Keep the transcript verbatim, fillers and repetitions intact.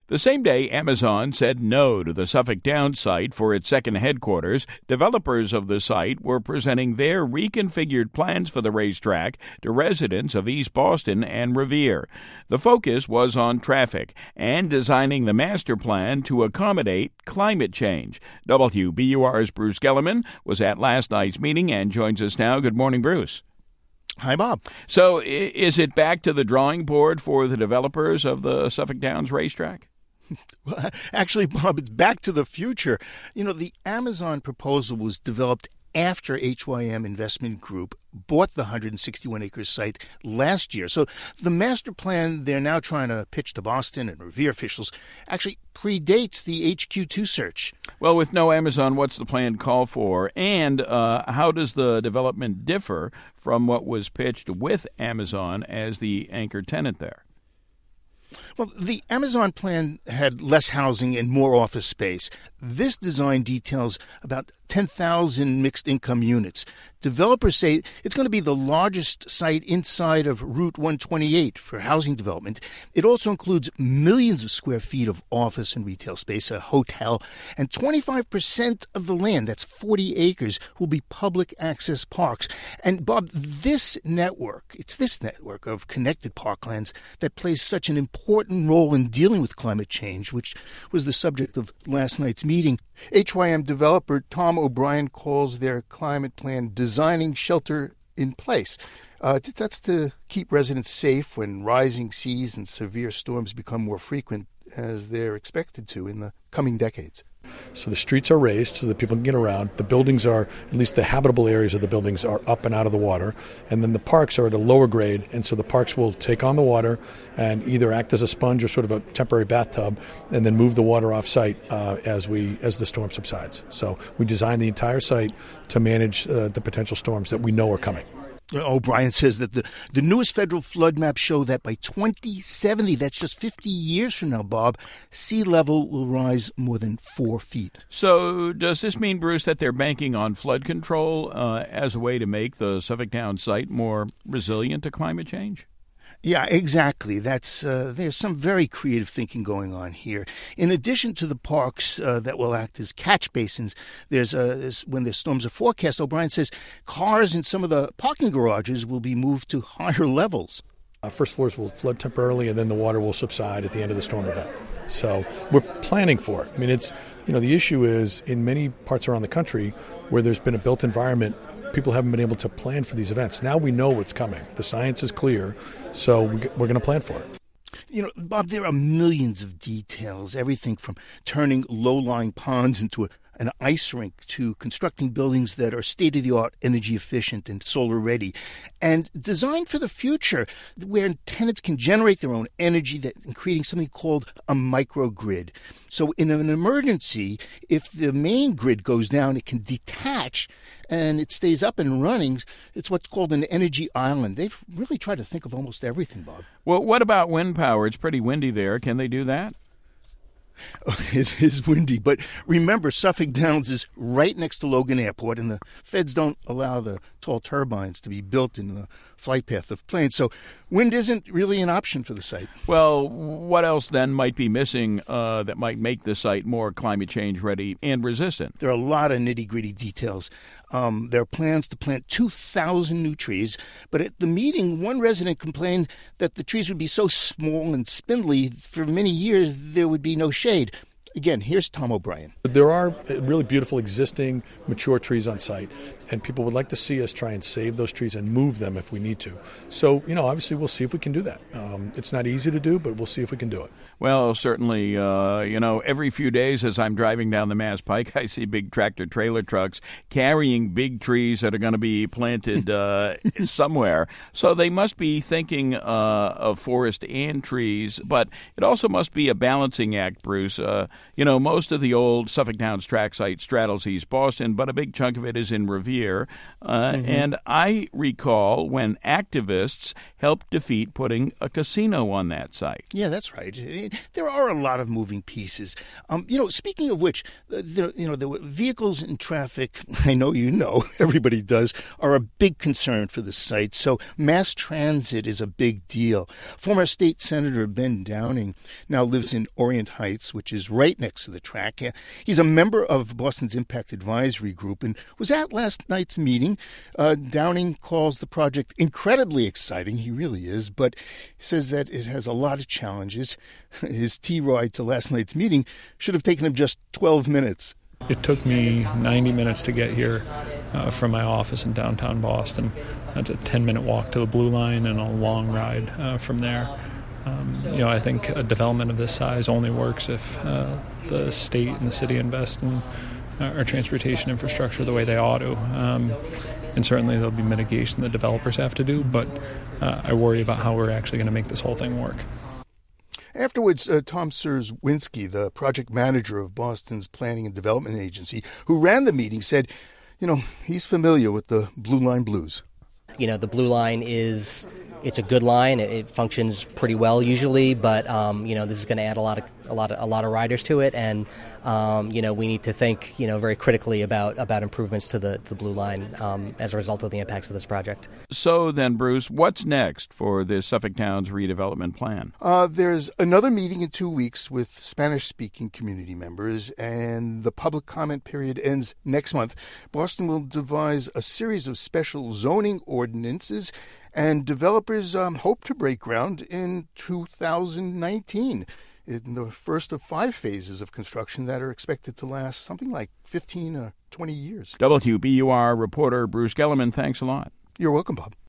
The same day, Amazon said no to the Suffolk Downs site for its second headquarters. Developers of the site were presenting their reconfigured plans for the racetrack to residents of East Boston and Revere. The focus was on traffic and designing the master plan to accommodate climate change. W B U R's Bruce Gellerman was at last night's meeting and joins us now. Good morning, Bruce. Hi, Bob. So is it back to the drawing board for the developers of the Suffolk Downs racetrack? Well, actually, Bob, it's back to the future. You know, the Amazon proposal was developed after H Y M Investment Group bought the one hundred sixty-one acre site last year. So the master plan they're now trying to pitch to Boston and Revere officials actually predates the H Q two search. Well, with no Amazon, what's the plan call for? And uh, how does the development differ from what was pitched with Amazon as the anchor tenant there? Well, the Amazon plan had less housing and more office space. This design details about ten thousand mixed-income units. Developers say it's going to be the largest site inside of Route one twenty-eight for housing development. It also includes millions of square feet of office and retail space, a hotel, and twenty-five percent of the land, that's forty acres, will be public access parks. And, Bob, this network, it's this network of connected parklands that plays such an important role in dealing with climate change, which was the subject of last night's meeting. H Y M developer Tom O'Brien calls their climate plan designing shelter in place. Uh, that's to keep residents safe when rising seas and severe storms become more frequent, as they're expected to in the coming decades. So the streets are raised so that people can get around. The buildings are, at least the habitable areas of the buildings are up and out of the water. And then the parks are at a lower grade. And so the parks will take on the water and either act as a sponge or sort of a temporary bathtub and then move the water off site uh, as we as the storm subsides. So we design the entire site to manage uh, the potential storms that we know are coming. O'Brien says that the, the newest federal flood maps show that by twenty seventy, that's just fifty years from now, Bob, sea level will rise more than four feet. So does this mean, Bruce, that they're banking on flood control uh, as a way to make the Suffolk Downs site more resilient to climate change? Yeah, exactly. That's uh, there's some very creative thinking going on here. In addition to the parks uh, that will act as catch basins, there's uh, when the storms are forecast, O'Brien says cars in some of the parking garages will be moved to higher levels. Uh, first floors will flood temporarily, and then the water will subside at the end of the storm event. So we're planning for it. I mean, it's you know the issue is in many parts around the country where there's been a built environment, people haven't been able to plan for these events. Now we know what's coming. The science is clear, so we're going to plan for it. You know, Bob, there are millions of details, everything from turning low-lying ponds into a, an ice rink to constructing buildings that are state-of-the-art, energy efficient and solar-ready, and designed for the future, where tenants can generate their own energy that, and creating something called a microgrid. So in an emergency, if the main grid goes down, it can detach and it stays up and running. It's what's called an energy island. They've really tried to think of almost everything, Bob. Well, what about wind power? It's pretty windy there. Can they do that? It is windy, but remember, Suffolk Downs is right next to Logan Airport, and the feds don't allow the tall turbines to be built in the flight path of planes, so wind isn't really an option for the site. Well, what else then might be missing uh, that might make the site more climate change ready and resistant? There are a lot of nitty-gritty details. Um, there are plans to plant two thousand new trees, but at the meeting, one resident complained that the trees would be so small and spindly, for many years there would be no shade. Again, here's Tom O'Brien. There are really beautiful existing mature trees on site, and people would like to see us try and save those trees and move them if we need to. So, you know, obviously we'll see if we can do that. Um, it's not easy to do, but we'll see if we can do it. Well, certainly, uh, you know, every few days as I'm driving down the Mass Pike, I see big tractor-trailer trucks carrying big trees that are going to be planted uh, somewhere. So they must be thinking uh, of forest and trees, but it also must be a balancing act, Bruce. Uh, You know, most of the old Suffolk Downs track site straddles East Boston, but a big chunk of it is in Revere. Uh, mm-hmm. And I recall when activists helped defeat putting a casino on that site. Yeah, that's right. There are a lot of moving pieces. Um, you know, speaking of which, the, you know, the vehicles in traffic, I know you know, everybody does, are a big concern for the site. So mass transit is a big deal. Former State Senator Ben Downing now lives in Orient Heights, which is right next to the track. He's a member of Boston's Impact Advisory Group and was at last night's meeting. Uh, Downing calls the project incredibly exciting. He really is, but he says that it has a lot of challenges. His T-ride to last night's meeting should have taken him just twelve minutes. It took me ninety minutes to get here uh, from my office in downtown Boston. That's a ten-minute walk to the Blue Line and a long ride uh, from there. Um, you know, I think a development of this size only works if uh, the state and the city invest in our transportation infrastructure the way they ought to. Um, and certainly there'll be mitigation the developers have to do, but uh, I worry about how we're actually going to make this whole thing work. Afterwards, uh, Tom Serswinski, the project manager of Boston's Planning and Development Agency, who ran the meeting, said, you know, he's familiar with the Blue Line blues. You know, the Blue Line is, it's a good line. It, it functions pretty well usually, but, um, you know, this is going to add a lot of a lot of a lot of riders to it, and um, you know, we need to think, you know, very critically about about improvements to the the Blue Line um, as a result of the impacts of this project. So then, Bruce, what's next for the Suffolk Downs redevelopment plan? Uh, there's another meeting in two weeks with Spanish-speaking community members, and the public comment period ends next month. Boston will devise a series of special zoning ordinances, and developers um, hope to break ground in two thousand nineteen. In the first of five phases of construction that are expected to last something like fifteen or twenty years. W B U R reporter Bruce Gellerman, thanks a lot. You're welcome, Bob.